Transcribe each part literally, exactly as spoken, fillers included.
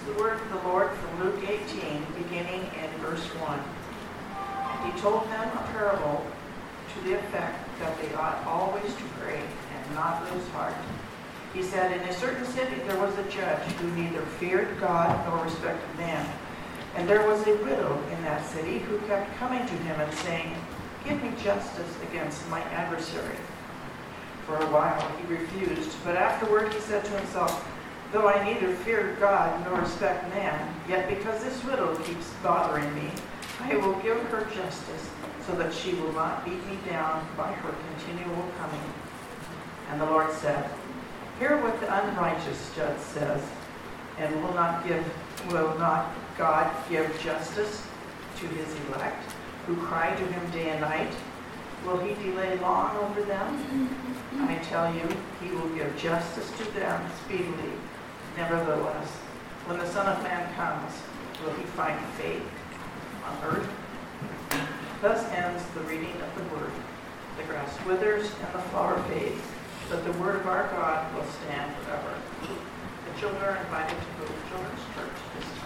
the word of the Lord from Luke eighteen, beginning in verse one. And he told them a parable to the effect that they ought always to pray and not lose heart. He said, in a certain city there was a judge who neither feared God nor respected man. And there was a widow in that city who kept coming to him and saying, give me justice against my adversary. For a while he refused, but afterward he said to himself, though I neither fear God nor respect man, yet because this widow keeps bothering me, I will give her justice, so that she will not beat me down by her continual coming. And the Lord said, hear what the unrighteous judge says, and will not give, will not God give justice to his elect, who cry to him day and night? Will he delay long over them? I tell you, he will give justice to them speedily. Nevertheless, when the Son of Man comes, will he find faith on earth? Thus ends the reading of the word. The grass withers and the flower fades, but the word of our God will stand forever. The children are invited to go to children's church this time.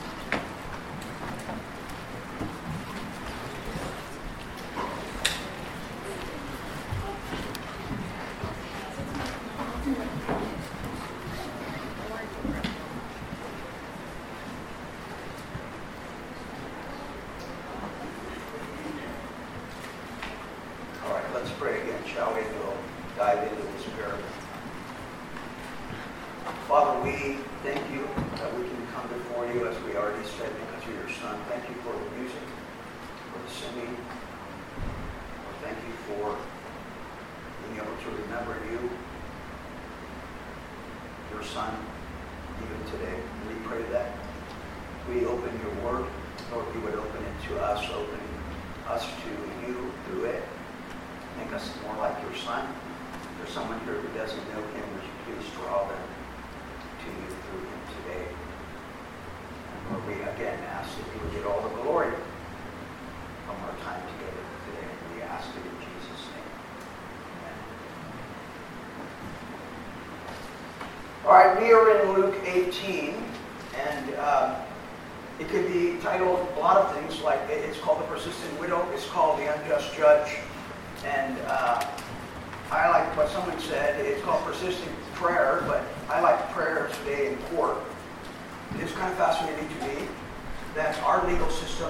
We are in Luke eighteen, and uh, it could be titled a lot of things, like it's called the persistent widow, it's called the unjust judge, and uh, I like what someone said, it's called persistent prayer, but I like prayer today in court. It is kind of fascinating to me that our legal system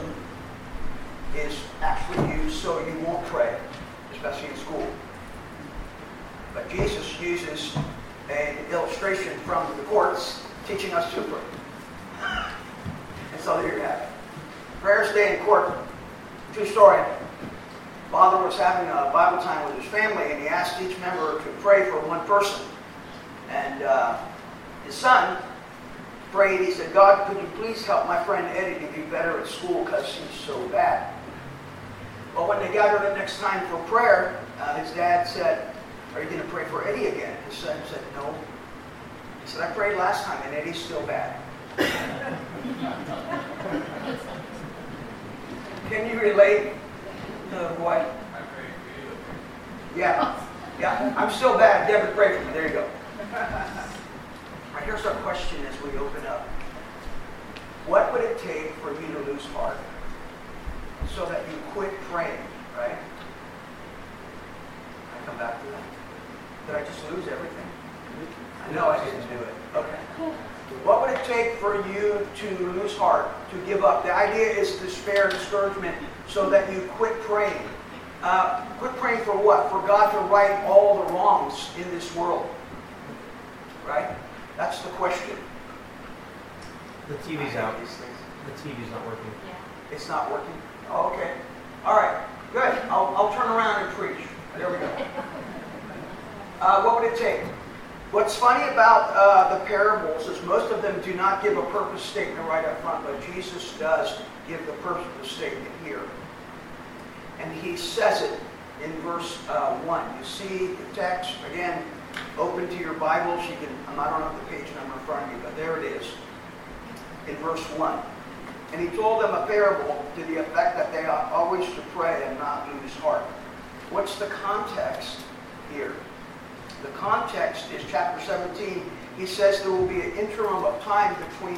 is actually used so you won't pray, especially in school. But Jesus uses an illustration from the courts teaching us to pray. And so there you have it. Prayers day in court. True story. Father was having a Bible time with his family, and he asked each member to pray for one person. And uh, his son prayed. He said, God, could you please help my friend Eddie to be better at school because he's so bad. Well, when they gathered the next time for prayer, uh, his dad said, are you going to pray for Eddie again? His son said, no. He said, I prayed last time and Eddie's still bad. Can you relate to the boy? I prayed for you. Yeah. Yeah. I'm still bad. Deborah, pray for me. There you go. All right, here's our question as we open up. What would it take for you to lose heart so that you quit praying, right? I come back to that. Did I just lose everything? I know I didn't do it. Okay. What would it take for you to lose heart, to give up? The idea is despair, discouragement, so that you quit praying. Uh, quit praying for what? For God to right all the wrongs in this world. Right? That's the question. The T V's out. The T V's not working. Yeah. It's not working? Oh, okay. All right. Good. I'll, I'll turn around and preach. There we go. Uh, what would it take? What's funny about uh, the parables is most of them do not give a purpose statement right up front, but Jesus does give the purpose statement here. And he says it in verse uh, one. You see the text, again, open to your Bibles. You can, I don't have the page number in front of you, but there it is in verse one. And he told them a parable to the effect that they ought always to pray and not lose heart. What's the context here? The context is chapter seventeen. He says there will be an interim of time between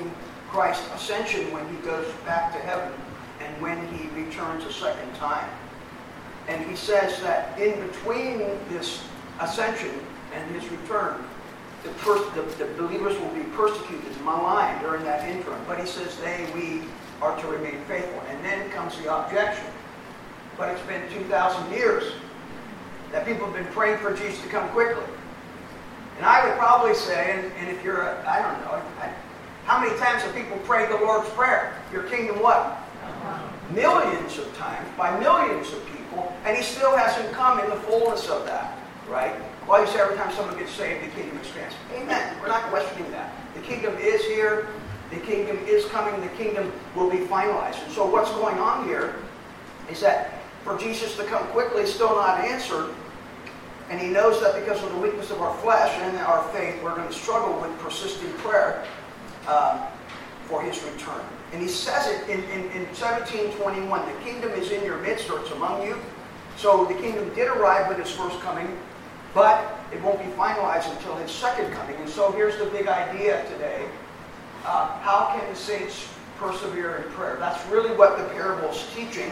Christ's ascension when he goes back to heaven and when he returns a second time. And he says that in between this ascension and his return, the, pers- the, the believers will be persecuted, maligned during that interim. But he says they, we are to remain faithful. And then comes the objection. But it's been two thousand years that people have been praying for Jesus to come quickly. And I would probably say, and, and if you're, a, I don't know, I, how many times have people prayed the Lord's Prayer? Your kingdom what? Millions of times, by millions of people, and he still hasn't come in the fullness of that, right? Well, you say every time someone gets saved, the kingdom expands. Amen. We're not questioning that. The kingdom is here. The kingdom is coming. The kingdom will be finalized. And so what's going on here is that for Jesus to come quickly is still not answered. And he knows that because of the weakness of our flesh and our faith, we're going to struggle with persistent prayer uh, for his return. And he says it in, in, in seventeen twenty-one, the kingdom is in your midst, or it's among you. So the kingdom did arrive with his first coming, but it won't be finalized until his second coming. And so here's the big idea today. Uh, how can the saints persevere in prayer? That's really what the parable is teaching.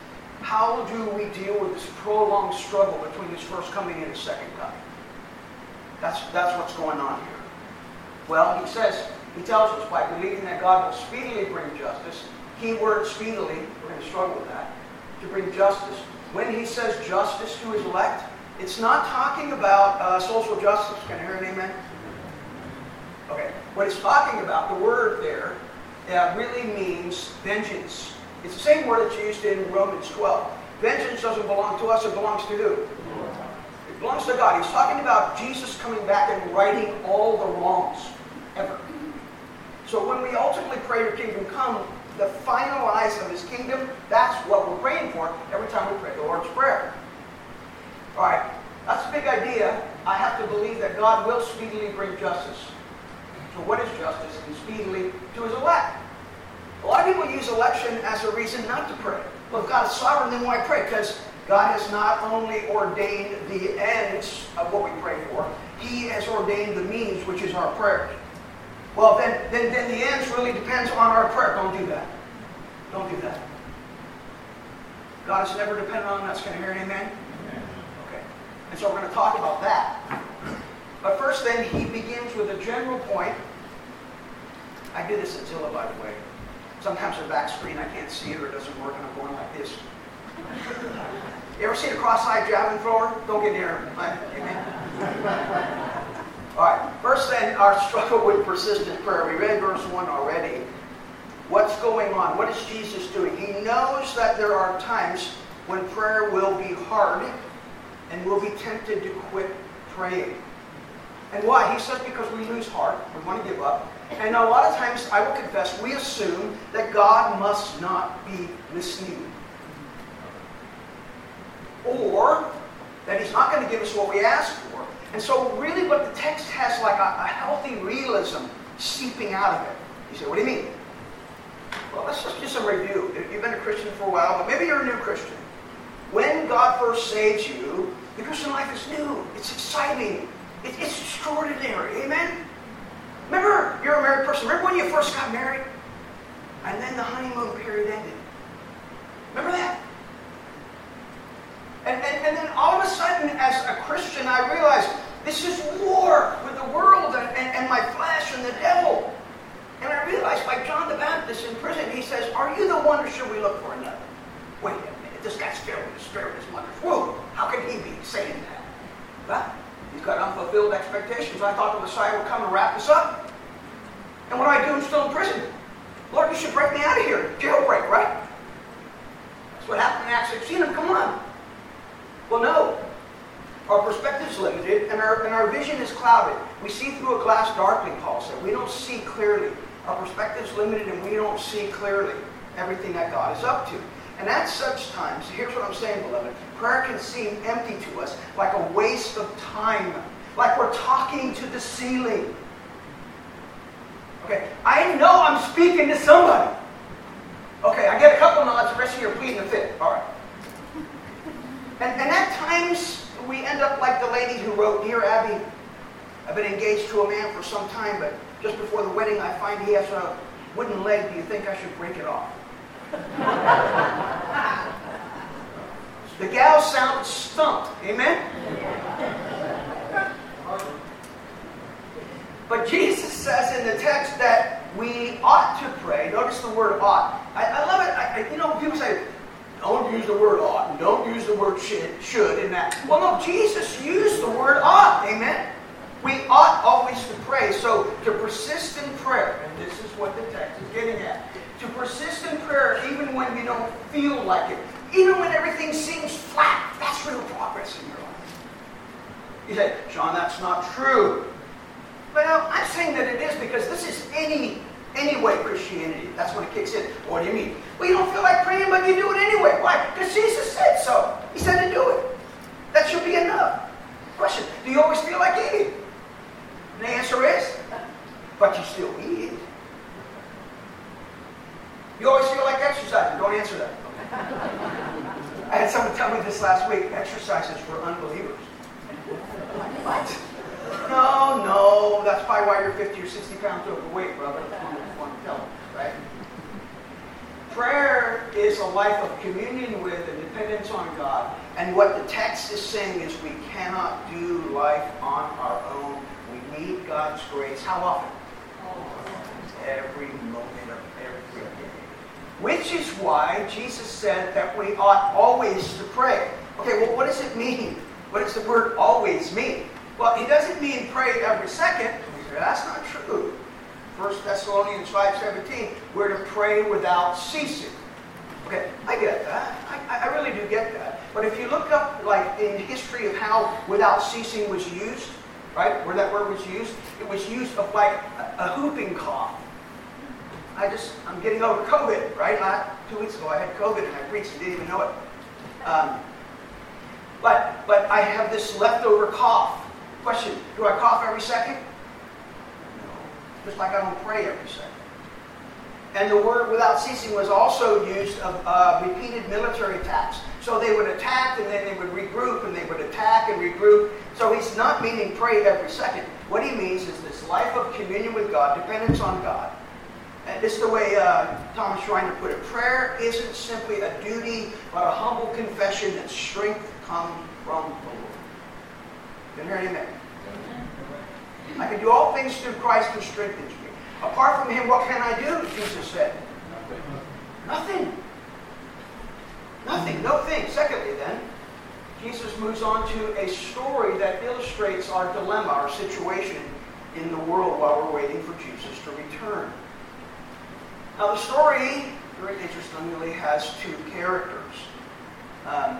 How do we deal with this prolonged struggle between his first coming and his second coming? That's, that's what's going on here. Well, he says, he tells us by believing that God will speedily bring justice. Key word speedily, we're going to struggle with that, to bring justice. When he says justice to his elect, it's not talking about uh, social justice. Can I hear an amen? Okay. What it's talking about, the word there, uh, really means vengeance. It's the same word that's used in Romans twelve. Vengeance doesn't belong to us, it belongs to who? It belongs to God. He's talking about Jesus coming back and righting all the wrongs ever. So when we ultimately pray your kingdom come, the finalize of his kingdom, that's what we're praying for every time we pray the Lord's Prayer. All right, that's a big idea. I have to believe that God will speedily bring justice. So what is justice? And speedily to his elect. A lot of people use election as a reason not to pray. Well, if God is sovereign, then why pray? Because God has not only ordained the ends of what we pray for, he has ordained the means, which is our prayers. Well, then, then, then the ends really depends on our prayer. Don't do that. Don't do that. God is never dependent on us. Can I hear an amen? Okay. And so we're going to talk about that. But first then, he begins with a general point. I did this at Zilla, by the way. Sometimes the back screen, I can't see it or it doesn't work, and I'm going like this. You ever seen a cross-eyed javelin thrower? Don't get near him. Amen. All right. First then, our struggle with persistent prayer. We read verse one already. What's going on? What is Jesus doing? He knows that there are times when prayer will be hard and we'll be tempted to quit praying. And why? He says because we lose heart. We want to give up. And a lot of times, I will confess, we assume that God must not be listening. Or that he's not going to give us what we ask for. And so really what the text has like a, a healthy realism seeping out of it. You say, what do you mean? Well, let's just do some review. You've been a Christian for a while, but maybe you're a new Christian. When God first saves you, the Christian life is new. It's exciting. It, it's extraordinary. Amen? Remember, you're a married person. Remember when you first got married? And then the honeymoon period ended. Remember that? And, and, and then all of a sudden, as a Christian, I realized this is war with the world and, and, and my flesh and the devil. And I realized, like John the Baptist in prison, he says, are you the one or should we look for another? Wait a minute, this guy's filled with the Spirit of his mother's womb. How can he be saying that? Well, he's got unfulfilled expectations. I thought the Messiah would come and wrap this up. And what do I do? I'm still in prison. Lord, you should break me out of here. Jailbreak, right? That's what happened in Acts sixteen. And come on. Well, no. Our perspective is limited, and our, and our vision is clouded. We see through a glass darkly, Paul said. We don't see clearly. Our perspective is limited, and we don't see clearly everything that God is up to. And at such times, here's what I'm saying, beloved. Prayer can seem empty to us, like a waste of time. Like we're talking to the ceiling. Okay, I know I'm speaking to somebody. Okay, I get a couple nods, the rest of you are pleading the fifth. All right. And, and at times, we end up like the lady who wrote, Dear Abby, I've been engaged to a man for some time, but just before the wedding, I find he has a wooden leg, do you think I should break it off? The gal sounded stumped. Amen? But Jesus says in the text that we ought to pray. Notice the word ought. I, I love it. I, I, you know, people say, don't use the word ought and don't use the word should, should in that. Well, no, Jesus used the word ought. Amen? We ought always to pray. So to persist in prayer, and this is what the text is getting at. To persist in prayer even when you don't feel like it. Even when everything seems flat. That's real progress in your life. You say, Sean, that's not true. Well, I'm saying that it is because this is any any way Christianity. That's when it kicks in. What do you mean? Well, you don't feel like praying, but you do it anyway. Why? Because Jesus said so. He said to do it. That should be enough. Question, do you always feel like eating? And the answer is, but you still eat. You always feel like exercising. Don't answer that. I had someone tell me this last week, exercise is for unbelievers. What? No, no, that's probably why you're fifty or sixty pounds overweight, brother. That's what I want to tell them, right? Prayer is a life of communion with and dependence on God. And what the text is saying is we cannot do life on our own. We need God's grace. How often? Every moment of every day. Which is why Jesus said that we ought always to pray. Okay, well, what does it mean? What does the word always mean? Well, he doesn't mean pray every second. That's not true. First Thessalonians five seventeen, we're to pray without ceasing. Okay, I get that. I, I really do get that. But if you look up, like, in history of how without ceasing was used, right, where that word was used, it was used of, like, a, a whooping cough. I just, I'm getting over COVID, right? Last, two weeks ago I had COVID and I preached and didn't even know it. Um, but, but I have this leftover cough. Question, do I cough every second? No. Just like I don't pray every second. And the word without ceasing was also used of uh, repeated military attacks. So they would attack and then they would regroup and they would attack and regroup. So he's not meaning pray every second. What he means is this life of communion with God, dependence on God. And this is the way uh, Thomas Schreiner put it. Prayer isn't simply a duty, but a humble confession that strength comes from the Lord. Can you hear amen? I can do all things through Christ who strengthens me. Apart from him, what can I do? Jesus said. Nothing. Nothing. No thing. Secondly, then, Jesus moves on to a story that illustrates our dilemma, our situation in the world while we're waiting for Jesus to return. Now, the story, very interestingly, has two characters. Um,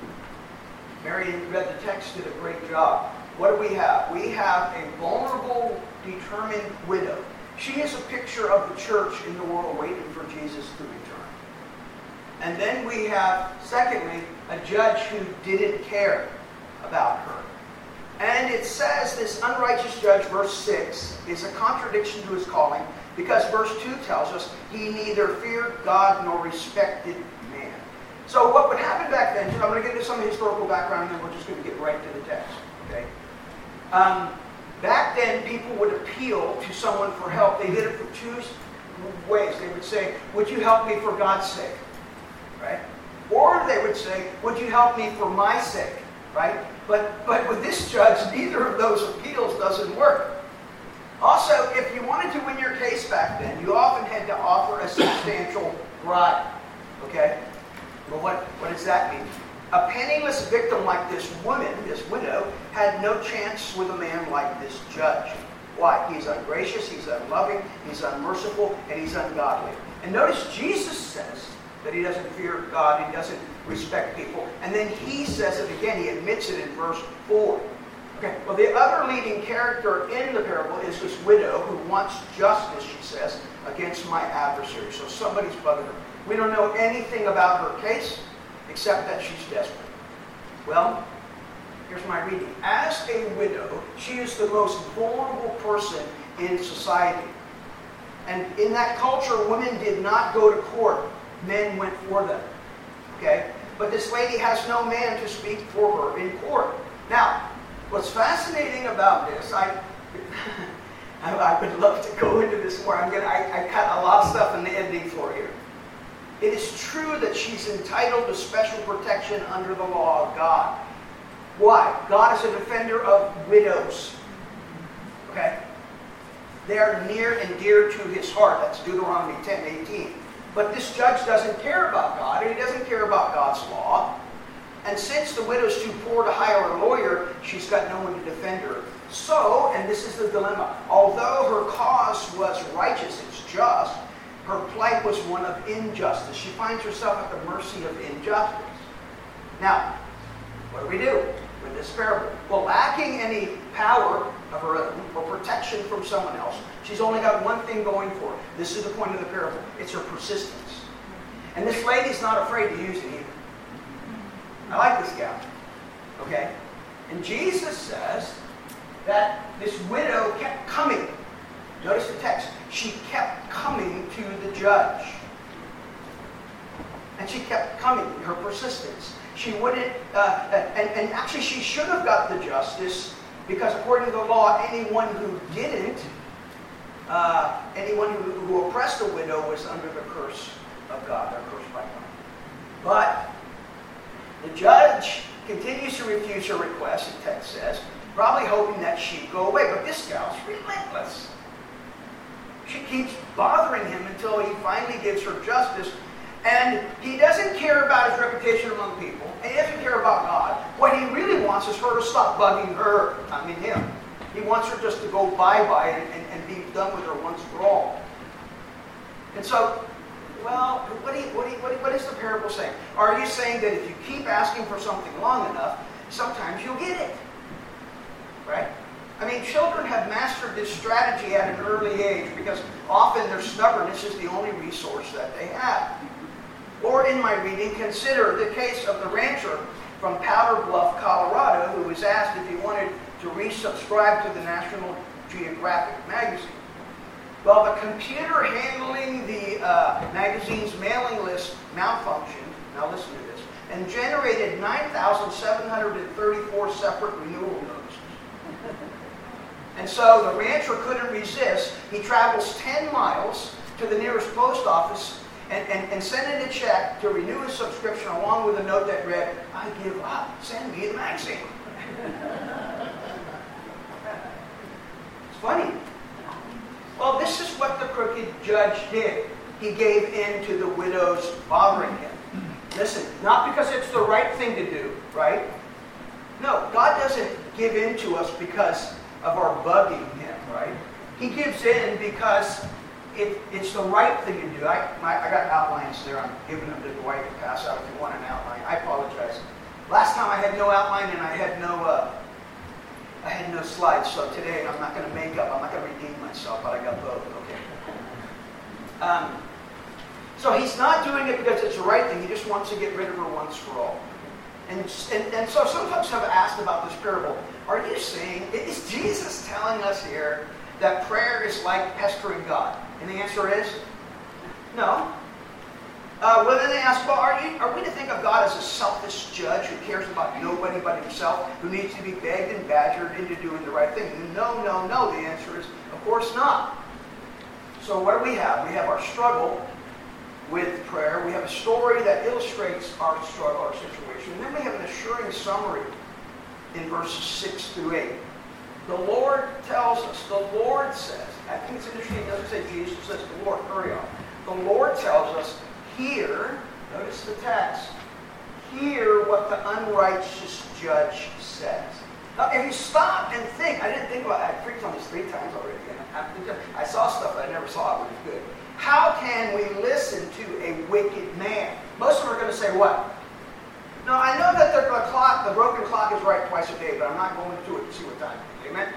Mary read the text, did a great job. What do we have? We have a vulnerable, determined widow. She is a picture of the church in the world waiting for Jesus to return. And then we have, secondly, a judge who didn't care about her. And it says this unrighteous judge, verse six, is a contradiction to his calling because verse two tells us he neither feared God nor respected man. So what would happen back then, I'm going to get into some historical background and then we're just going to get right to the text. Okay? Um, back then, people would appeal to someone for help. They did it for two ways. They would say, would you help me for God's sake? Right? Or they would say, would you help me for my sake? Right? But, but with this judge, neither of those appeals doesn't work. Also, if you wanted to win your case back then, you often had to offer a substantial bribe. Okay? Well, what, what does that mean? A penniless victim like this woman, this widow, had no chance with a man like this judge. Why? He's ungracious, he's unloving, he's unmerciful, and he's ungodly. And notice Jesus says that he doesn't fear God, he doesn't respect people. And then he says it again, he admits it in verse four. Okay, well, the other leading character in the parable is this widow who wants justice, she says, against my adversary. So somebody's bugging her. We don't know anything about her case, except that she's desperate. Well, here's my reading. As a widow, she is the most vulnerable person in society. And in that culture, women did not go to court. Men went for them. Okay? But this lady has no man to speak for her in court. Now, what's fascinating about this, I, I, I would love to go into this more. I'm gonna, I, I cut a lot of stuff in the ending for here. It is true that she's entitled to special protection under the law of God. Why? God is a defender of widows. Okay? They are near and dear to his heart. That's Deuteronomy ten eighteen. But this judge doesn't care about God, and he doesn't care about God's law. And since the widow's too poor to hire a lawyer, she's got no one to defend her. So, and this is the dilemma, although her cause was righteous, it's just, her plight was one of injustice. She finds herself at the mercy of injustice. Now, what do we do with this parable? Well, lacking any power of her own or protection from someone else, she's only got one thing going for her. This is the point of the parable. It's her persistence. And this lady's not afraid to use it either. I like this gal. Okay? And Jesus says that this widow kept coming. Notice the text. She kept coming to the judge. And she kept coming, her persistence. She wouldn't, uh, and, and actually she should have got the justice, because according to the law, anyone who didn't, uh, anyone who, who oppressed a widow was under the curse of God, or cursed by God. But the judge continues to refuse her request, the text says, probably hoping that she'd go away. But this gal's relentless. She keeps bothering him until he finally gives her justice. And he doesn't care about his reputation among people. And he doesn't care about God. What he really wants is her to stop bugging her. I mean him. He wants her just to go bye-bye and, and, and be done with her once for all. And so, well, what, do you, what, do you, what, do you, what is the parable saying? Are you saying that if you keep asking for something long enough, sometimes you'll get it? Right? I mean, children have mastered this strategy at an early age because often their stubbornness is the only resource that they have. Or in my reading, consider the case of the rancher from Powder Bluff, Colorado, who was asked if he wanted to resubscribe to the National Geographic magazine. Well, the computer handling the uh, magazine's mailing list malfunctioned, now listen to this, and generated nine thousand seven hundred thirty-four separate renewal notices. And so the rancher couldn't resist. He travels ten miles to the nearest post office and, and, and sent in a check to renew his subscription along with a note that read, "I give up, send me the magazine." It's funny. Well, this is what the crooked judge did. He gave in to the widow's bothering him. Listen, not because it's the right thing to do, right? No, God doesn't give in to us because of our bugging him, right? He gives in because it, it's the right thing to do. I, my, I got outlines there. I'm giving them to Dwight to pass out if you want an outline. I apologize. Last time I had no outline and I had no... Uh, I had no slides, so today I'm not going to make up. I'm not going to redeem myself, but I got both. Okay. Um, so he's not doing it because it's the right thing. He just wants to get rid of her once for all. And, and, and so some folks have asked about this parable. Are you saying, is Jesus telling us here that prayer is like pestering God? And the answer is no. Uh, well, then they ask, well, are, you, are we to think of God as a selfish judge who cares about nobody but himself, who needs to be begged and badgered into doing the right thing? No, no, no. The answer is, of course not. So what do we have? We have our struggle with prayer. We have a story that illustrates our struggle, our situation. And then we have an assuring summary in verses six through eight. The Lord tells us, the Lord says, I think it's interesting, it doesn't say Jesus, it says the Lord, hurry on. The Lord tells us, hear, notice the text, hear what the unrighteous judge says. Now, if you stop and think, I didn't think about it, I preached on this three times already, and I, I saw stuff that I never saw, it was good. How can we listen to a wicked man? Most of them are going to say what? Now, I know that the clock, the broken clock is right twice a day, but I'm not going to it to see what time it is. Amen?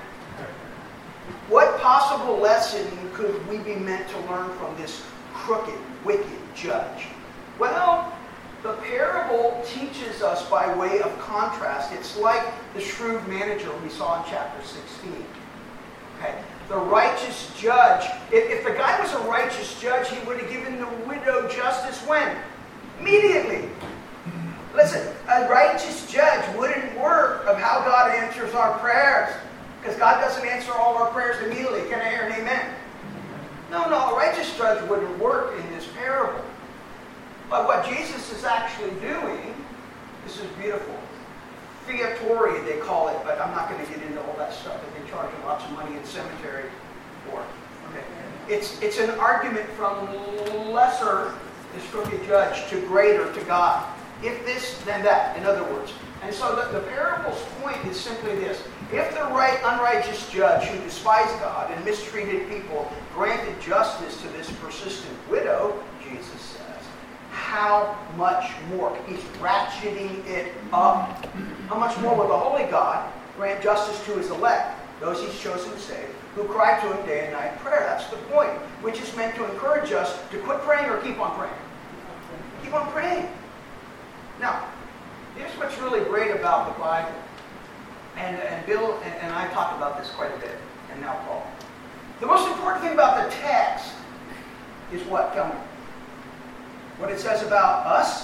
What possible lesson could we be meant to learn from this crooked, wicked judge? Well, the parable teaches us by way of contrast. It's like the shrewd manager we saw in chapter sixteen. Okay? The righteous judge, if, if the guy was a righteous judge, he would have given the widow justice when? Immediately. Listen, a righteous judge wouldn't work of how God answers our prayers. Because God doesn't answer all our prayers immediately. Can I hear an amen? No, no, a righteous judge wouldn't work in this parable. But what Jesus is actually doing, this is beautiful. Fiatori, they call it, but I'm not going to get into all that stuff that they charge lots of money in cemetery for. Okay. It's, it's an argument from lesser, this crooked judge, to greater, to God. If this, then that, in other words. And so the, the parable's point is simply this. If the right, unrighteous judge who despised God and mistreated people granted justice to this persistent widow, Jesus says, how much more? He's ratcheting it up. How much more will the holy God grant justice to his elect, those he's chosen to save, who cry to him day and night in prayer? That's the point, which is meant to encourage us to quit praying or keep on praying. Keep on praying. Now, here's what's really great about the Bible. And, and Bill and, and I talked about this quite a bit, and now Paul. The most important thing about the text is what? Tell me. What it says about us.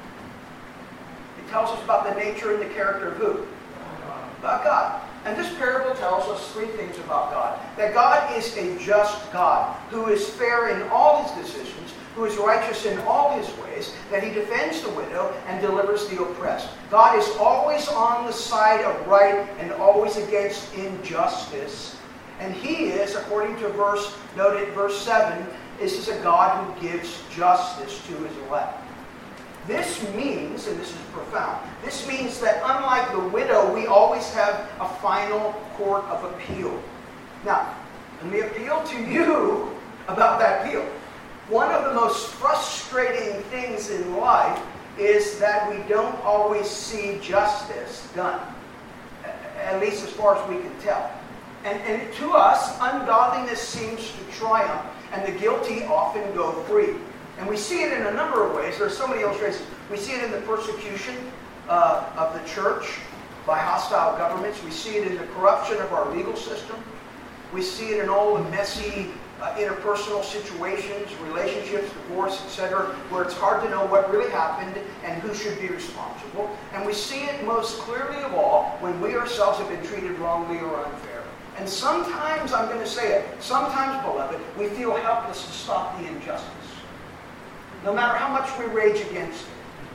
It tells us about the nature and the character of who? About God. And this parable tells us three things about God. That God is a just God, who is fair in all his decisions, who is righteous in all his ways, that he defends the widow and delivers the oppressed. God is always on the side of right and always against injustice. And he is, according to verse, noted verse seven, this is a God who gives justice to his elect. This means, and this is profound, this means that unlike the widow, we always have a final court of appeal. Now, let me appeal to you about that appeal. One of the most frustrating things in life is that we don't always see justice done, at least as far as we can tell. And, and to us, ungodliness seems to triumph, and the guilty often go free. And we see it in a number of ways. There are so many illustrations. We see it in the persecution uh, of the church by hostile governments. We see it in the corruption of our legal system. We see it in all the messy uh, interpersonal situations, relationships, divorce, et cetera, where it's hard to know what really happened and who should be responsible. And we see it most clearly of all when we ourselves have been treated wrongly or unfairly. And sometimes, I'm going to say it, sometimes, beloved, we feel helpless to stop the injustice, no matter how much we rage against it.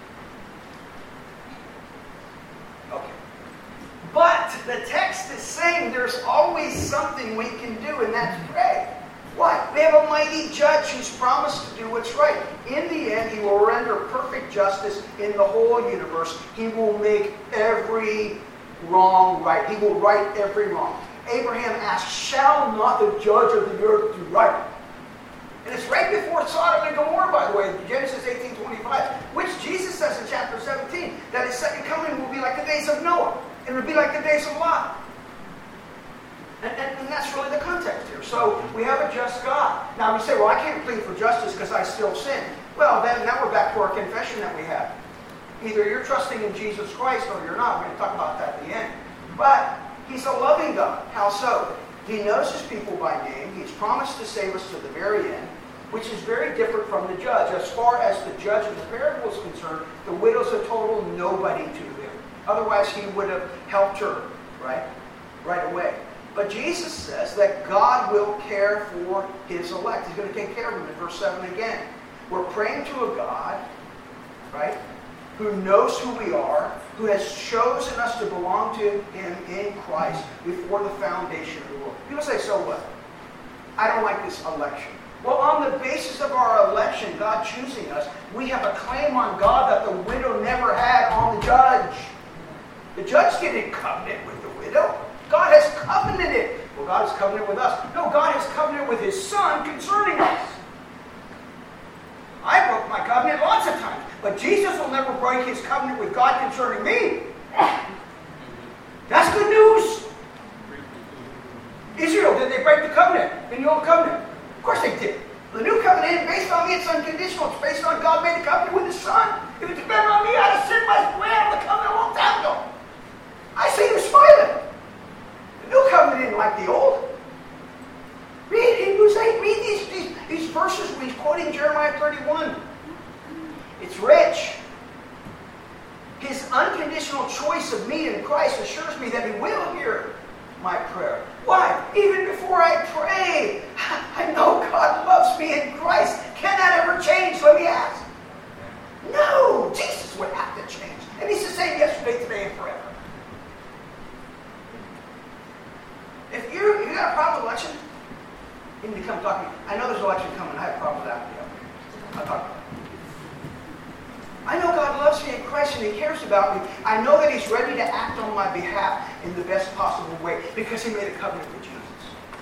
Okay. But the text is saying there's always something we can do, and that's pray. Why? We have a mighty judge who's promised to do what's right. In the end, he will render perfect justice in the whole universe. He will make every wrong right. He will right every wrong. Abraham asked, shall not the judge of the earth do right? And it's right before Sodom and Gomorrah, by the way, Genesis eighteen twenty-five, which Jesus says in chapter seventeen, that his second coming will be like the days of Noah, and it will be like the days of Lot. And, and, and that's really the context here. So we have a just God. Now we say, well, I can't plead for justice because I still sin. Well, then now we're back to our confession that we have. Either you're trusting in Jesus Christ or you're not. We're going to talk about that at the end. But he's a loving God. How so? He knows his people by name. He's promised to save us to the very end, which is very different from the judge. As far as the judge of the parable is concerned, the widow's a total nobody to him. Otherwise, he would have helped her, right? Right away. But Jesus says that God will care for his elect. He's going to take care of them in verse seven again. We're praying to a God, right, who knows who we are, who has chosen us to belong to him in Christ before the foundation of the world. People say, so what? I don't like this election. Well, on the basis of our election, God choosing us, we have a claim on God that the widow never had on the judge. The judge didn't covenant with the widow. God has covenanted. Well, God has covenanted with us. No, God has covenanted with his Son concerning us. I broke my covenant lots of times, but Jesus will never break his covenant with God concerning me. That's good news. Israel, did they break the covenant in the old covenant? Of course they did. The new covenant isn't based on me, it's unconditional. It's based on God made a covenant with his Son. If it depended on me, I'd have sent my way out of the covenant a long time ago. I see you smiling. The new covenant isn't like the old. Read Hebrews eight. Read these, these, these verses. We're quoting Jeremiah thirty-one. It's rich. His unconditional choice of me in Christ assures me that he will hear my prayer. Why? Even before I pray, I know God loves me in Christ. Can that ever change? Let me ask. No, Jesus would have to change. And he's the same yesterday, today, and forever. If you if you got a problem with election, you need to come talk to me. I know there's an election coming. I have a problem with that. Yeah. I'll talk about it. I know God loves me in Christ and He cares about me. I know that He's ready to act on my behalf in the best possible way because He made a covenant with Jesus.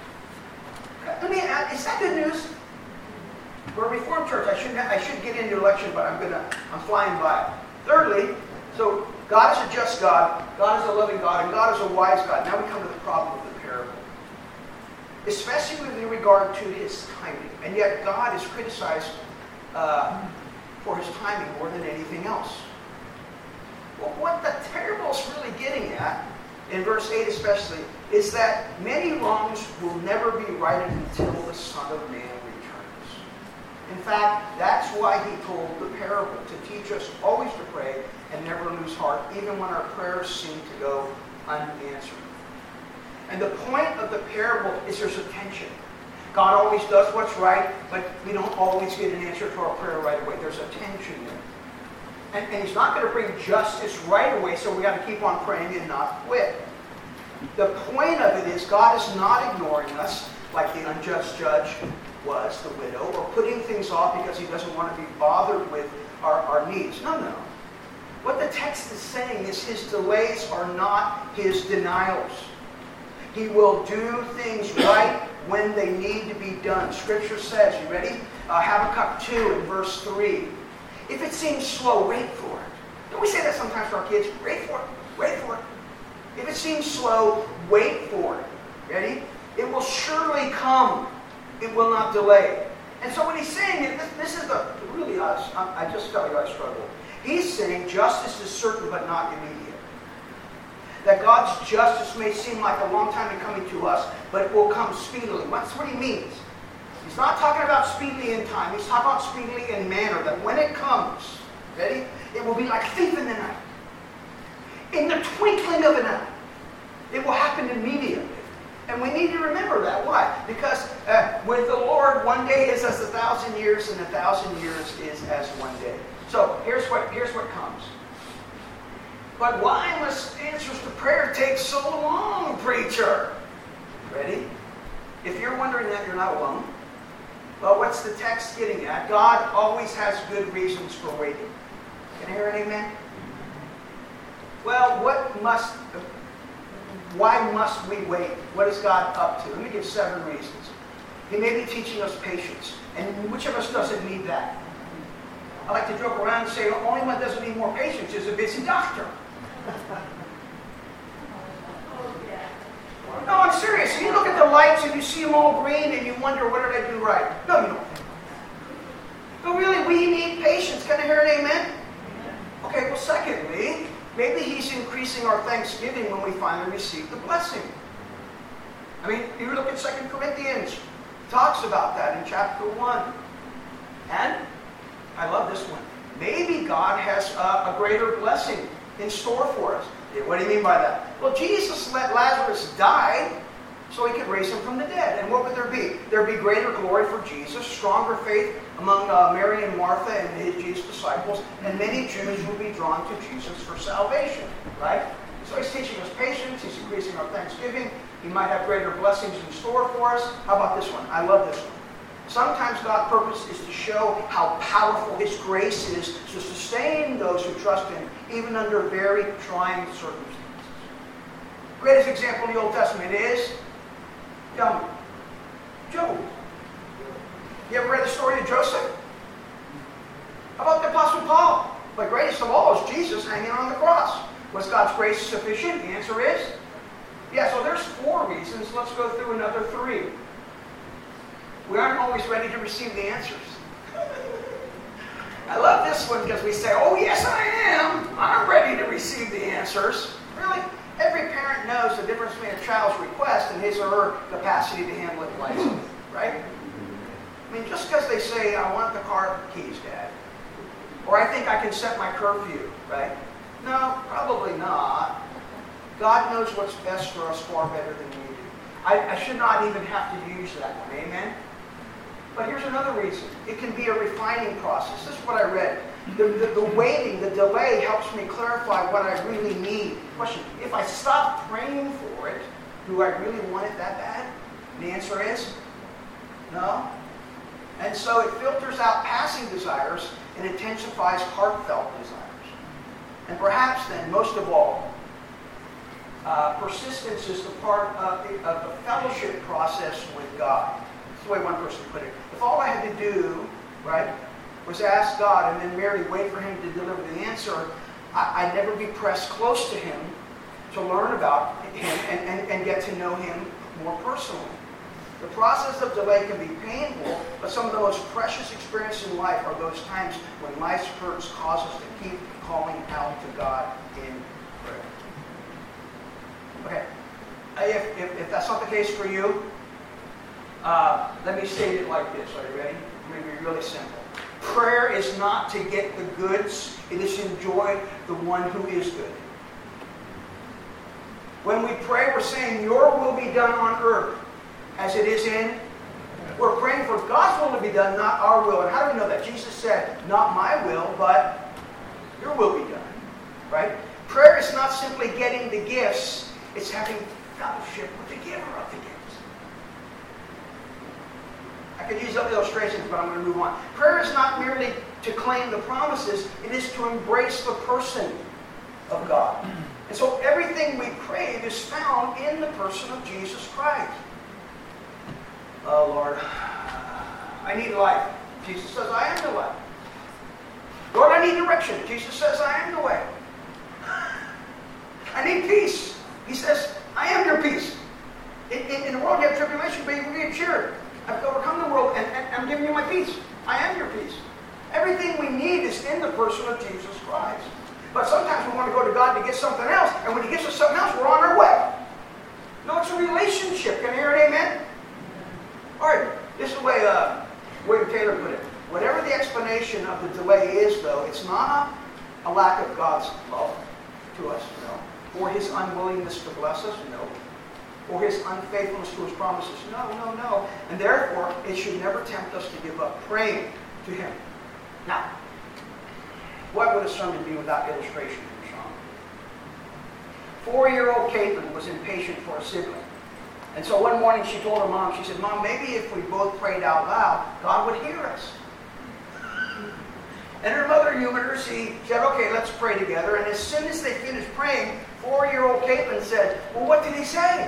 I mean, is that good news? We're a Reformed church. I shouldn't. Have, I should get into election, but I'm gonna. I'm flying by. Thirdly, so God is a just God. God is a loving God, and God is a wise God. Now we come to the problem of the parable, especially with regard to His timing. And yet God is criticized uh, for His timing more than anything else. Well, what the parable is really getting at, in verse eight especially, is that many wrongs will never be righted until the Son of Man returns. In fact, that's why He told the parable, to teach us always to pray and never lose heart, even when our prayers seem to go unanswered. And the point of the parable is there's a tension. God always does what's right, but we don't always get an answer to our prayer right away. There's a tension there. And, and He's not going to bring justice right away, so we got to keep on praying and not quit. The point of it is God is not ignoring us like the unjust judge was, the widow, or putting things off because He doesn't want to be bothered with our, our needs. No, no. What the text is saying is His delays are not His denials. He will do things right when they need to be done. Scripture says, you ready? Uh, Habakkuk two in verse three. If it seems slow, wait for it. Don't we say that sometimes to our kids? Wait for it. Wait for it. If it seems slow, wait for it. Ready? It will surely come. It will not delay. And so when he's saying it, this, this is the really, I, I just tell you I struggle. He's saying justice is certain but not immediate. That God's justice may seem like a long time in coming to us, but it will come speedily. That's what he means. He's not talking about speedily in time. He's talking about speedily in manner. That when it comes, ready? It will be like a thief in the night. In the twinkling of an eye. It will happen immediately. And we need to remember that. Why? Because uh, with the Lord, one day is as a thousand years, and a thousand years is as one day. So here's what, here's what comes. But why must answers to prayer take so long, preacher? Ready? If you're wondering that, you're not alone. Well, what's the text getting at? God always has good reasons for waiting. Can I hear an amen? Well, what must, why must we wait? What is God up to? Let me give seven reasons. He may be teaching us patience. And which of us doesn't need that? I like to joke around and say the only one that doesn't need more patience is a busy doctor. No, I'm serious. You look at the lights and you see them all green and you wonder, what did I do right? No, you don't. But really, we need patience. Can I hear an amen? Okay, well, secondly, maybe he's increasing our thanksgiving when we finally receive the blessing. I mean, you look at Second Corinthians. It talks about that in chapter one. And I love this one. Maybe God has a, a greater blessing in store for us. What do you mean by that? Well, Jesus let Lazarus die so He could raise him from the dead. And what would there be? There'd be greater glory for Jesus, stronger faith among uh, Mary and Martha and his Jesus' disciples, and many Jews will be drawn to Jesus for salvation. Right? So He's teaching us patience. He's increasing our thanksgiving. He might have greater blessings in store for us. How about this one? I love this one. Sometimes God's purpose is to show how powerful His grace is to sustain those who trust Him, even under very trying circumstances. Greatest example in the Old Testament is Job. Job. You ever read the story of Joseph? How about the Apostle Paul? But greatest of all is Jesus hanging on the cross. Was God's grace sufficient? The answer is yeah. So there's four reasons. Let's go through another three. We aren't always ready to receive the answers. I love this one because we say, oh yes I am. I'm ready to receive the answers. Really? Every parent knows the difference between a child's request and his or her capacity to handle it wisely. Right? I mean, just because they say, I want the car keys, Dad. Or I think I can set my curfew. Right? No, probably not. God knows what's best for us far better than we do. I, I should not even have to use that one. Amen? But here's another reason. It can be a refining process. This is what I read. The, the, the waiting, the delay helps me clarify what I really need. Question, if I stop praying for it, do I really want it that bad? And the answer is no. And so it filters out passing desires and intensifies heartfelt desires. And perhaps then, most of all, uh, persistence is the part of the, of the fellowship process with God. That's the way one person put it. If all I had to do, right, was ask God and then merely wait for Him to deliver the answer, I, I'd never be pressed close to Him to learn about Him and, and, and get to know Him more personally. The process of delay can be painful, but some of the most precious experiences in life are those times when life's hurts cause us to keep calling out to God in prayer. Okay, if, if, if that's not the case for you, uh, let me state it like this. Are you ready? I'm going to be really simple. Prayer is not to get the goods. It is to enjoy the one who is good. When we pray, we're saying, your will be done on earth as it is in. We're praying for God's will to be done, not our will. And how do we know that? Jesus said, not my will, but your will be done. Right? Prayer is not simply getting the gifts. It's having fellowship with the giver of the gifts. I could use other illustrations, but I'm going to move on. Prayer is not merely to claim the promises. It is to embrace the person of God. And so everything we crave is found in the person of Jesus Christ. Oh, Lord, I need life. Jesus says, I am the life. Lord, I need direction. Jesus says, I am the way. I need peace. He says, I am your peace. In, in, in the world you have tribulation, but you can be cheered. I've overcome the world, and, and I'm giving you my peace. I am your peace. Everything we need is in the person of Jesus Christ. But sometimes we want to go to God to get something else, and when He gives us something else, we're on our way. No, it's a relationship. Can you hear an amen? All right, this is the way uh, William Taylor put it. Whatever the explanation of the delay is, though, it's not a, a lack of God's love to us, no. Or His unwillingness to bless us, no. Or His unfaithfulness to His promises, no, no, no. And therefore, it should never tempt us to give up praying to Him. Now, what would a sermon be without illustration from Sean? Four-year-old Caitlin was impatient for a sibling. And so one morning she told her mom, she said, Mom, maybe if we both prayed out loud, God would hear us. And her mother humored her. She said, okay, let's pray together. And as soon as they finished praying, four-year-old Caitlin said, well, what did he say?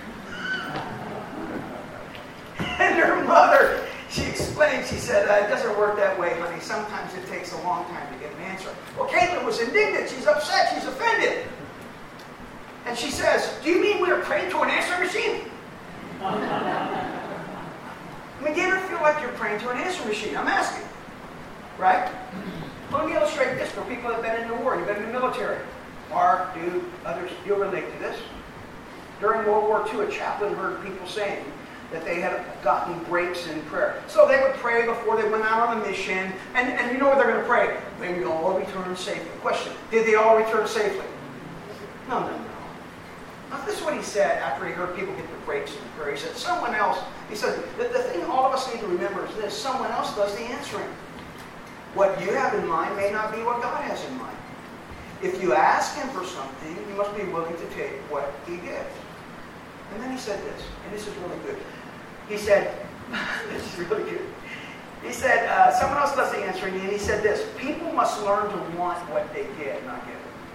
And her mother, she explained, she said, uh, it doesn't work that way, honey. Sometimes it takes a long time to get an answer. Well, Caitlin was indignant. She's upset. She's offended. And she says, do you mean we were praying to an answer machine? I mean, do you ever feel like you're praying to an answer machine? I'm asking. Right? Let me illustrate this for people that have been in the war. You've been in the military. Mark, dude, others, you'll relate to this. During World War Two, a chaplain heard people saying that they had gotten breaks in prayer. So they would pray before they went out on a mission. And, and you know what they're going to pray? May we all return safely. Question, did they all return safely? No, no, no. Now, this is what he said after he heard people get the breaks in prayer. He said, someone else, he said, the, the thing all of us need to remember is this, someone else does the answering. What you have in mind may not be what God has in mind. If you ask Him for something, you must be willing to take what He gives. And then he said this, and this is really good. He said, this is really good. He said, uh, someone else does the answering, and he said this, people must learn to want what they get, not get it.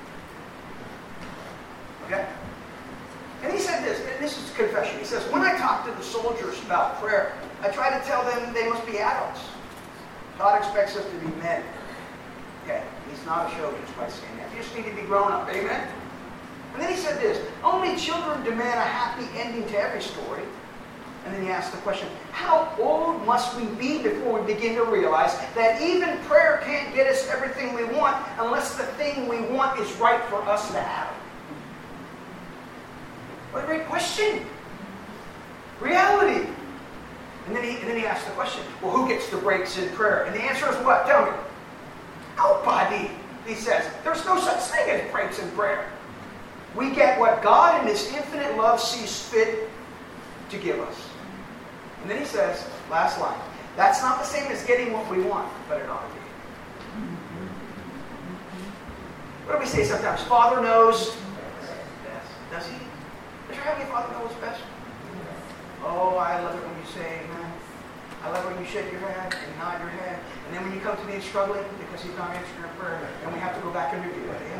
Okay? And he said this, and this is confession. He says, when I talk to the soldiers about prayer, I try to tell them they must be adults. God expects us to be men. Okay, He's not a chauvinist by saying that. You just need to be grown up, amen? And then he said this, only children demand a happy ending to every story. And then he asked the question, how old must we be before we begin to realize that even prayer can't get us everything we want unless the thing we want is right for us to have? What a great question. Reality. And then, he, and then he asked the question, well, who gets the breaks in prayer? And the answer is what? Tell me. Nobody, he says. There's no such thing as breaks in prayer. we get what God in His infinite love sees fit to give us. And then He says, last line, that's not the same as getting what we want, but it ought to be. What do we say sometimes? Father knows best. Does He? Does your Heavenly Father know what's best? Oh, I love it when you say amen. I love it when you shake your head and nod your head. And then when you come to me and struggling because He's not answering your prayer, and we have to go back and review it.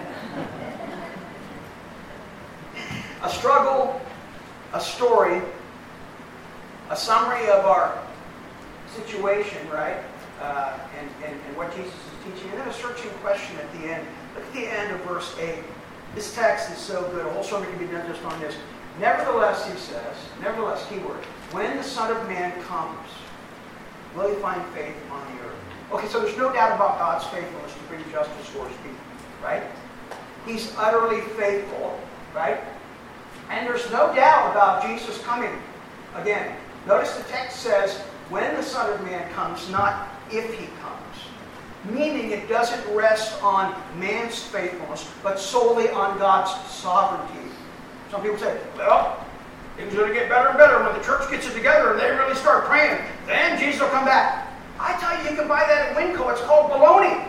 A struggle, a story, a summary of our situation, right? Uh, and, and, and what Jesus is teaching. And then a searching question at the end. Look at the end of verse eight. This text is so good. A whole sermon can be done just on this. Nevertheless, he says, nevertheless, keyword, when the Son of Man comes, will He find faith on the earth? Okay, so there's no doubt about God's faithfulness to bring justice for His people, right? He's utterly faithful, right? And there's no doubt about Jesus coming. Again, notice the text says, when the Son of Man comes, not if He comes. Meaning it doesn't rest on man's faithfulness, but solely on God's sovereignty. Some people say, well, things are going to get better and better when the church gets it together and they really start praying. Then Jesus will come back. I tell you, you can buy that at Winco. It's called baloney.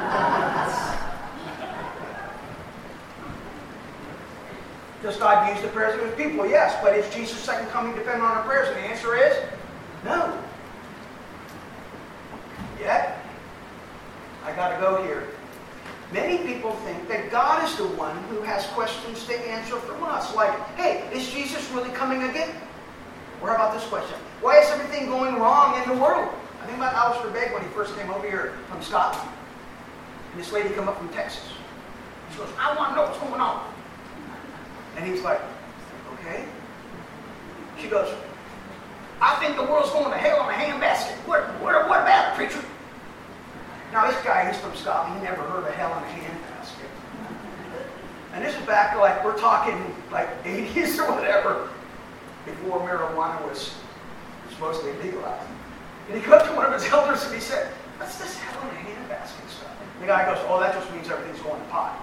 Does God use the prayers of His people? Yes. But is Jesus' second coming dependent on our prayers? And the answer is no. Yet, I got to go here. Many people think that God is the one who has questions to answer from us. Like, hey, is Jesus really coming again? Or how about this question? Why is everything going wrong in the world? I think about Alistair Begg when he first came over here from Scotland. And this lady came up from Texas. She goes, I want to know what's going on. And he's like, okay. She goes, I think the world's going to hell in a handbasket. What, what, what about it, preacher? Now this guy, he's from Scotland. He never heard of hell in a handbasket. And this is back like, we're talking like eighties or whatever, before marijuana was supposedly legalized. And he goes to one of his elders and he said, what's this hell in a handbasket stuff? And the guy goes, oh, that just means everything's going to pot.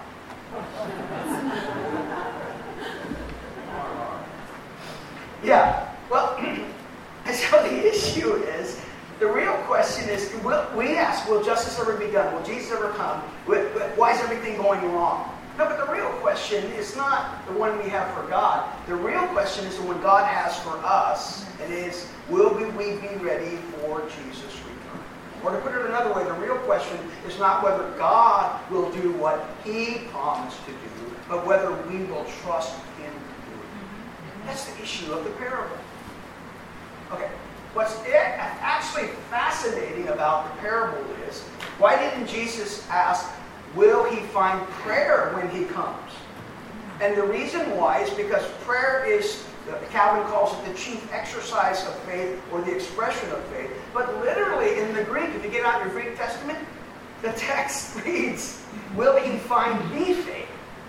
Yeah, well, and so the issue is, the real question is, will, we ask, will justice ever be done? Will Jesus ever come? Why is everything going wrong? No, but the real question is not the one we have for God. The real question is the one God has for us. It is, will we be ready for Jesus' return? Or to put it another way, the real question is not whether God will do what He promised to do, but whether we will trust Him to do it. That's the issue of the parable. Okay. What's actually fascinating about the parable is, why didn't Jesus ask, will He find prayer when He comes? And the reason why is because prayer is, Calvin calls it the chief exercise of faith, or the expression of faith. But literally in the Greek, if you get out your Greek Testament, the text reads, will He find me faith?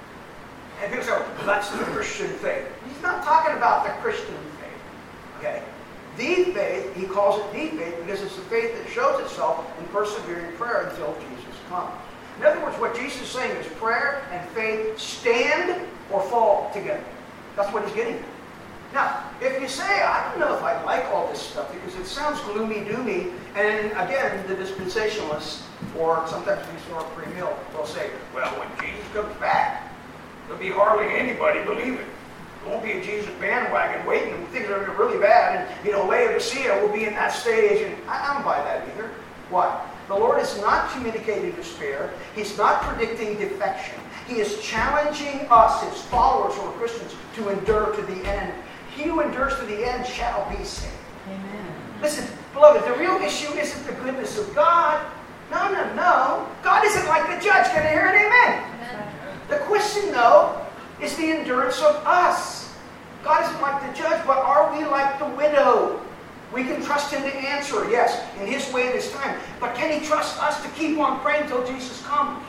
And people say, well, that's the Christian faith. He's not talking about the Christian faith. Okay? The faith, he calls it the faith because it's the faith that shows itself in persevering prayer until Jesus comes. In other words, what Jesus is saying is prayer and faith stand or fall together. That's what he's getting at. Now, if you say, I don't know if I like all this stuff because it sounds gloomy-doomy, and again, the dispensationalists, or sometimes we store pre-mill, will say, well, when Jesus comes back, there'll be hardly anybody believe it. There won't be a Jesus bandwagon waiting, and things are going to be really bad, and, you know, Laodicea will be in that stage, and I, I don't buy that either. Why? The Lord is not communicating despair. He's not predicting defection. He is challenging us, His followers who are Christians, to endure to the end. He who endures to the end shall be saved. Amen. Listen, beloved, the real issue isn't the goodness of God. No, no, no. God isn't like the judge. Can I hear an amen? Amen. The question, though, is the endurance of us. God isn't like the judge, but are we like the widow? We can trust Him to answer, yes, in His way and His time. But can He trust us to keep on praying until Jesus comes?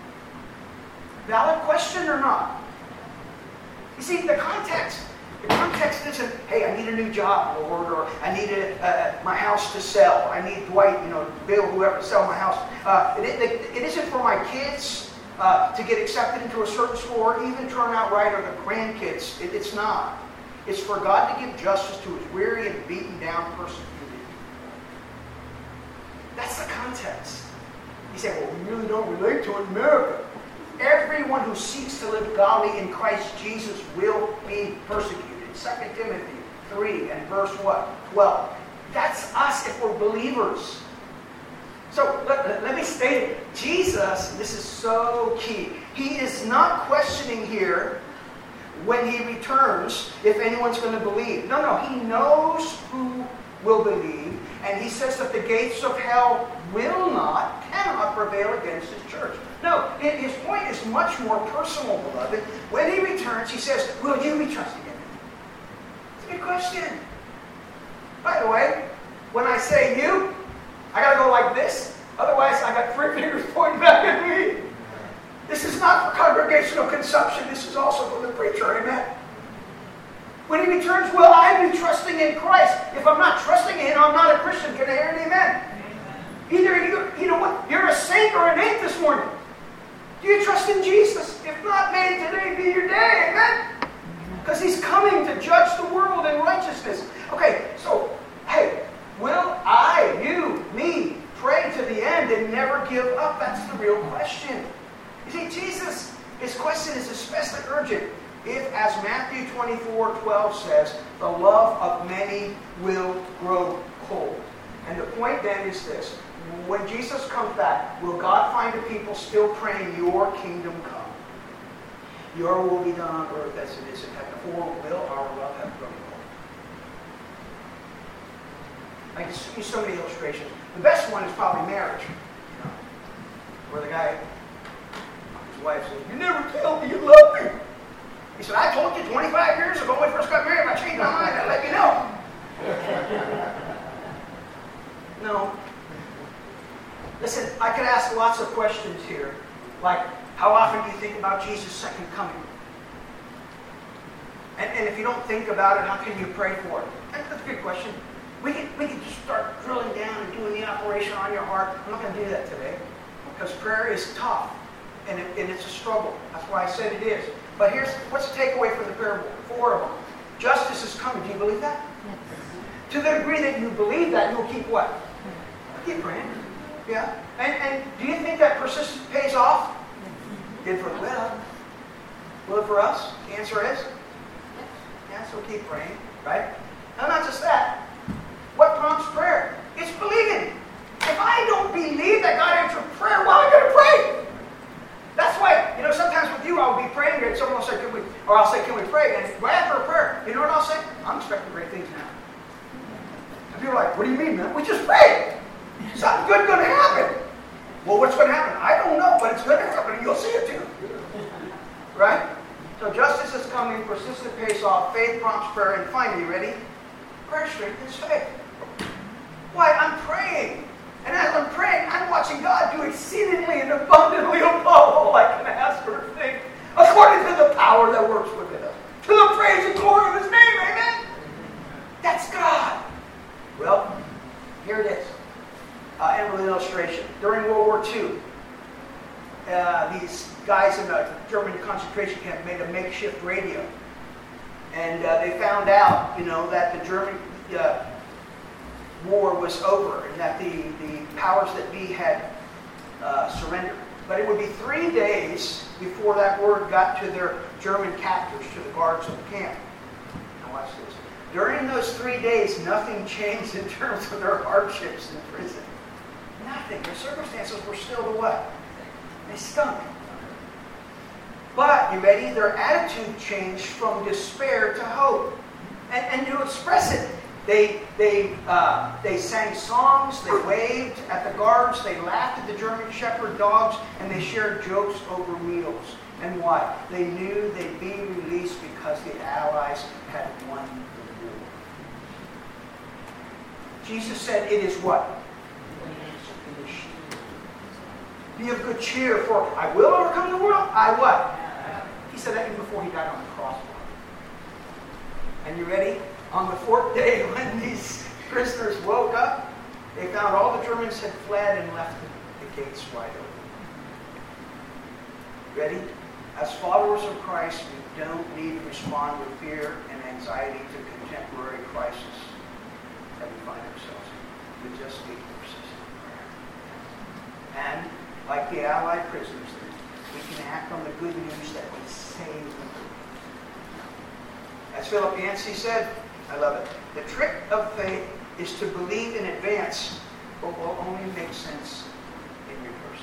Valid question or not? You see, the context, the context isn't, hey, I need a new job, Lord, or I need a, uh, my house to sell. I need Dwight, you know, Bill, whoever, to sell my house. Uh, it, it, it isn't for my kids uh, to get accepted into a certain school or even turn out right or the grandkids. It, it's not. It's for God to give justice to his weary and beaten down, persecuted people. That's the context. You say, well, we really don't relate to it in America. Everyone who seeks to live godly in Christ Jesus will be persecuted. Second Timothy three and verse what? twelve. That's us if we're believers. So let, let, let me state it. Jesus, this is so key. He is not questioning here when he returns if anyone's going to believe. No, no. He knows who will believe. And he says that the gates of hell will not, cannot prevail against his church. No, his point is much more personal, beloved. When he returns, he says, will you be trusting in him? It's a good question. By the way, when I say you, I got to go like this. Otherwise, I got three fingers pointing back at me. This is not for congregational consumption. This is also for the preacher. Amen. When he returns, will I be trusting in Christ? If I'm not trusting in him, I'm not a Christian. Can I hear an amen? Either you, you know what, you're a saint or an ain't this morning. Do you trust in Jesus? If not, may today be your day. Amen? Because he's coming to judge the world in righteousness. Okay, so, hey, will I, you, me, pray to the end and never give up? That's the real question. You see, Jesus, his question is especially urgent. If, as Matthew twenty-four twelve says, the love of many will grow cold. And the point then is this. When Jesus comes back, will God find a people still praying, your kingdom come? Your will be done on earth as it is in heaven. Or will our love have grown cold? I can use so many illustrations. The best one is probably marriage. You know, where the guy, his wife says, you never tell me you love me. He said, I told you twenty-five years ago when we first got married, if I changed my mind, I'd let you know. No. Listen, I could ask lots of questions here. Like, how often do you think about Jesus' second coming? And, and if you don't think about it, how can you pray for it? That's a good question. We can, we can just start drilling down and doing the operation on your heart. I'm not going to do that today. Because prayer is tough. And, it, and it's a struggle. That's why I said it is. But here's, what's the takeaway from the parable? Four of them. Justice is coming. Do you believe that? Yes. To the degree that you believe that, you'll keep what? You'll keep praying. Yeah. And, and do you think that persistence pays off? Did for Will. Will it for us? The answer is? Yeah, so keep praying. Right? And not just that. What prompts prayer? It's believing. If I don't believe that God answered prayer, well, I'm going to pray. That's why, you know, sometimes with you, I'll be praying and someone will say, can we, or I'll say, can we pray? And right after a prayer, you know what I'll say? I'm expecting great things now. And people are like, what do you mean, man? We just prayed. Something good going to happen. Well, what's going to happen? I don't know, but it's going to happen, and you'll see it too. Right? So justice is coming, persistent pays off, faith prompts prayer, and finally, ready? Prayer strengthens faith. Why? I'm praying. And as I'm praying, I'm watching God do exceedingly and abundantly above all I can ask or think, according to the power that works within us. To the praise and glory of his name, amen? That's God. Well, here it is. Uh, and with an illustration. During World War Two, uh, these guys in the German concentration camp made a makeshift radio. And uh, they found out, you know, that the German uh, war was over and that the, the powers that be had uh, surrendered. But it would be three days before that word got to their German captors, to the guards of the camp. Now watch this. During those three days, nothing changed in terms of their hardships in prison. Nothing. Their circumstances were still the what? They stunk. But, you ready? Their attitude changed from despair to hope. And, and to express it, they, they, uh, they sang songs, they waved at the guards, they laughed at the German shepherd dogs, and they shared jokes over meals. And why? They knew they'd be released because the Allies had won the war. Jesus said, it is what? Be of good cheer, for I will overcome the world. I what? He said that even before he died on the cross. And you ready? On the fourth day, when these prisoners woke up, they found all the Germans had fled and left the, the gates wide open. Ready? As followers of Christ, we don't need to respond with fear and anxiety to contemporary crisis that we find ourselves in. We just need persistent prayer. And, like the Allied prisoners, we can act on the good news that we say we believe. As Philip Yancey said, I love it, the trick of faith is to believe in advance what will only make sense in reverse.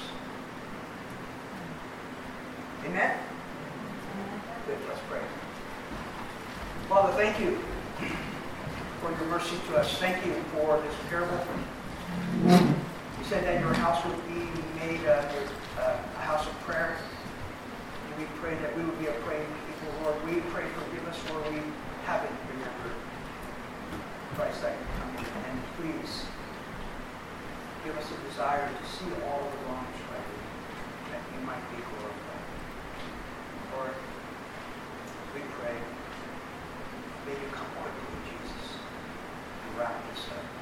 Amen? Good, let's pray. Father, thank you for your mercy to us. Thank you for this parable. You said that your house would be made uh, your, uh, a house of prayer. And we pray that we would be a praying people. Lord, we pray forgive us where we haven't remembered Christ that you come in. And please give us a desire to see all the wrongs right, that you might be glorified. Lord, we pray, may you come quickly, Jesus, and wrap this up.